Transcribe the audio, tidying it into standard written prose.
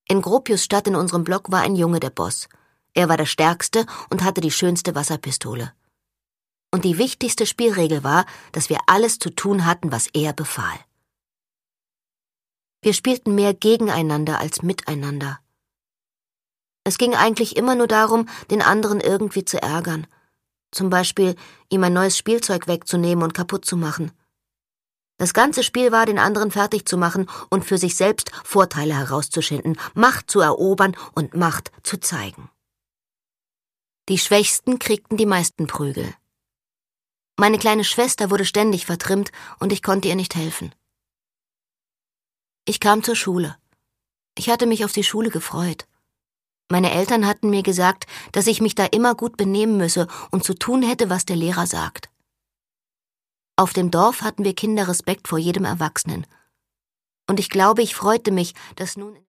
In Gropius Stadt in unserem Block war ein Junge der Boss. Er war der Stärkste und hatte die schönste Wasserpistole. Und die wichtigste Spielregel war, dass wir alles zu tun hatten, was er befahl. Wir spielten mehr gegeneinander als miteinander. Es ging eigentlich immer nur darum, den anderen irgendwie zu ärgern. Zum Beispiel, ihm ein neues Spielzeug wegzunehmen und kaputt zu machen. Das ganze Spiel war, den anderen fertig zu machen und für sich selbst Vorteile herauszuschinden, Macht zu erobern und Macht zu zeigen. Die Schwächsten kriegten die meisten Prügel. Meine kleine Schwester wurde ständig vertrimmt und ich konnte ihr nicht helfen. Ich kam zur Schule. Ich hatte mich auf die Schule gefreut. Meine Eltern hatten mir gesagt, dass ich mich da immer gut benehmen müsse und zu tun hätte, was der Lehrer sagt. Auf dem Dorf hatten wir Kinder Respekt vor jedem Erwachsenen. Und ich glaube, ich freute mich, dass nun